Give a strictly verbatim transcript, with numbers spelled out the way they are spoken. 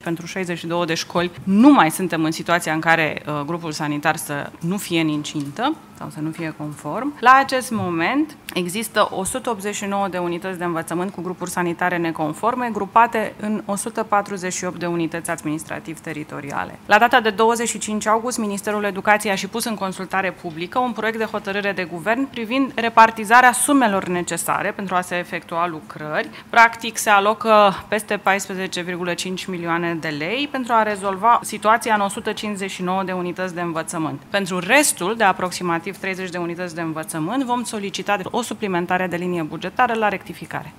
pentru șaizeci și două de școli, nu mai suntem în situația în care uh, grupul sanitar să nu fie în incintă sau să nu fie conform. La acest moment există o sută optzeci și nouă de unități de învățământ cu grupuri sanitare neconforme, grupate în o sută patruzeci și opt de unități administrativ-teritoriale. La data de douăzeci și cinci august, Ministerul Educației a și pus în consultare publică un proiect de hotărâre de guvern privind repartizarea sumelor necesare pentru a se efectua lucrări. Practic, se alocă peste paisprezece virgulă cinci milioane de lei pentru a rezolva situația în o sută cincizeci și nouă de unități de învățământ. Pentru restul, de aproximativ treizeci de unități de învățământ, vom solicita o suplimentare de linie bugetară la rectificare.